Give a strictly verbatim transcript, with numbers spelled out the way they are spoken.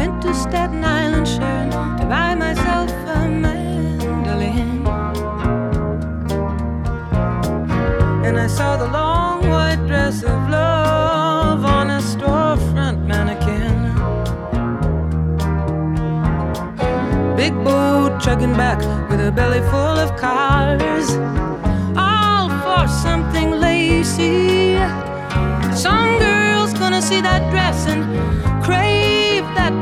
went to Staten Island, Sharon, to buy myself a mandolin. And I saw the long white dress of love on a storefront mannequin. Big boat chugging back with a belly full of cars, all for something lacy. Some girl's gonna see that dress and crave that